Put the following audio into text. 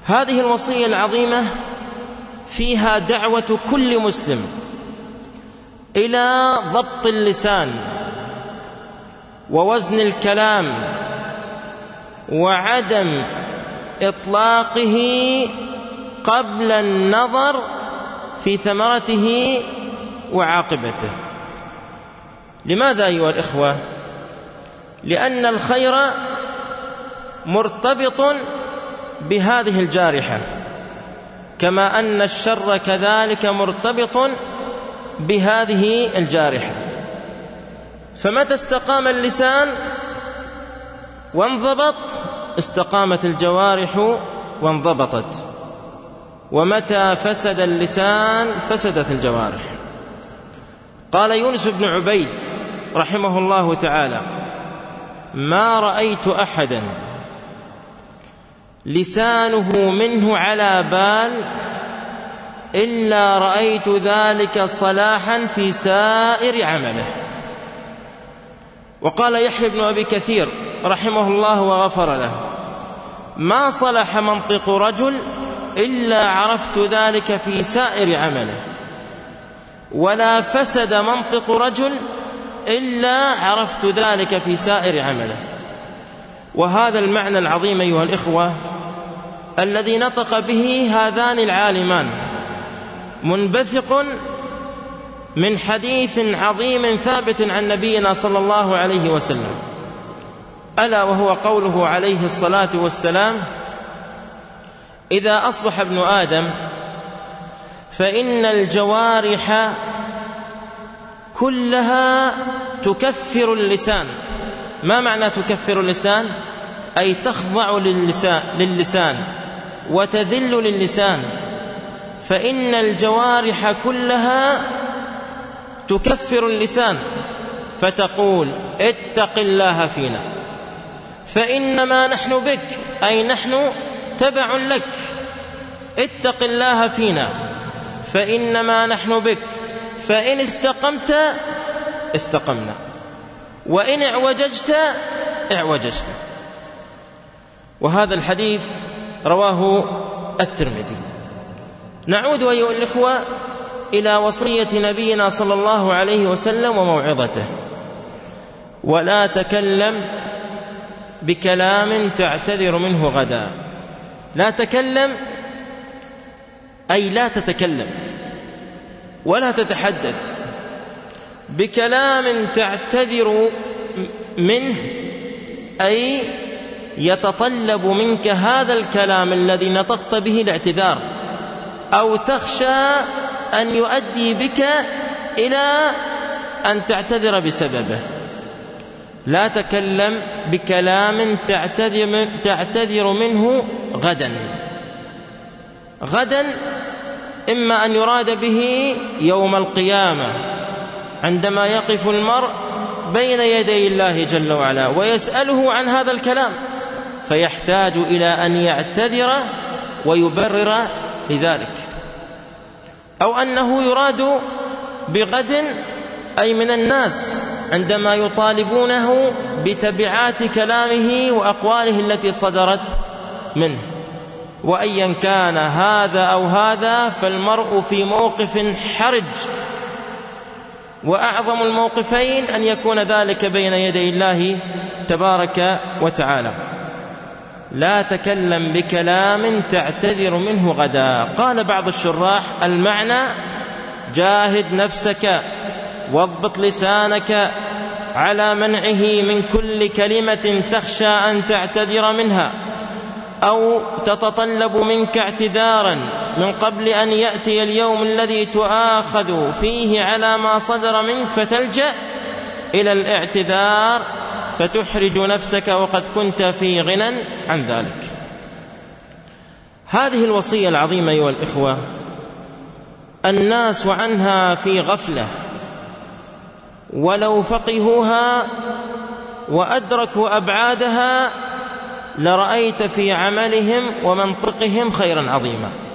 هذه الوصية العظيمة فيها دعوة كل مسلم إلى ضبط اللسان ووزن الكلام وعدم إطلاقه قبل النظر في ثمرته وعاقبته. لماذا أيها الإخوة؟ لأن الخير مرتبط بهذه الجارحة، كما أن الشر كذلك مرتبط بهذه الجارحة. فمتى استقام اللسان وانضبط استقامت الجوارح وانضبطت، ومتى فسد اللسان فسدت الجوارح. قال يونس بن عبيد رحمه الله تعالى: ما رأيت أحدا لسانه منه على بال إلا رأيت ذلك صلاحا في سائر عمله. وقال يحيى بن أبي كثير رحمه الله وغفر له: ما صلح منطق رجل إلا عرفت ذلك في سائر عمله، ولا فسد منطق رجل إلا عرفت ذلك في سائر عمله. وهذا المعنى العظيم أيها الإخوة الذي نطق به هذان العالمان منبثق من حديث عظيم ثابت عن نبينا صلى الله عليه وسلم، ألا وهو قوله عليه الصلاة والسلام: إذا أصبح ابن آدم فإن الجوارح كلها تكفر اللسان. ما معنى تكفر اللسان؟ أي تخضع للسان وتذل للسان. فإن الجوارح كلها تكفر اللسان فتقول: اتق الله فينا، فإنما نحن بك، أي نحن تبع لك. اتق الله فينا فإنما نحن بك، فإن استقمت استقمنا، وإن اعوججت اعوججنا. وهذا الحديث رواه الترمذي. نعود أيها الإخوة إلى وصية نبينا صلى الله عليه وسلم وموعظته: ولا تكلم بكلام تعتذر منه غدا. لا تكلم أي لا تتكلم ولا تتحدث بكلام تعتذر منه، أي يتطلب منك هذا الكلام الذي نطقت به الاعتذار، أو تخشى أن يؤدي بك إلى أن تعتذر بسببه. لا تكلم بكلام تعتذر منه غدا. غدا إما أن يراد به يوم القيامة عندما يقف المرء بين يدي الله جل وعلا ويسأله عن هذا الكلام، فيحتاج إلى أن يعتذر ويبرر لذلك. أو أنه يراد بغد أي من الناس عندما يطالبونه بتبعات كلامه وأقواله التي صدرت منه. وأيا كان هذا أو هذا فالمرء في موقف حرج، وأعظم الموقفين أن يكون ذلك بين يدي الله تبارك وتعالى. لا تكلم بكلام تعتذر منه غدا. قال بعض الشراح المعنى: جاهد نفسك واضبط لسانك على منعه من كل كلمة تخشى أن تعتذر منها أو تتطلب منك اعتذارا من قبل أن يأتي اليوم الذي تؤاخذ فيه على ما صدر منك، فتلجأ إلى الاعتذار فتحرج نفسك وقد كنت في غنى عن ذلك. هذه الوصية العظيمة أيها الإخوة الناس عنها في غفلة، ولو فقهوها وأدركوا أبعادها لرأيت في عملهم ومنطقهم خيرا عظيما.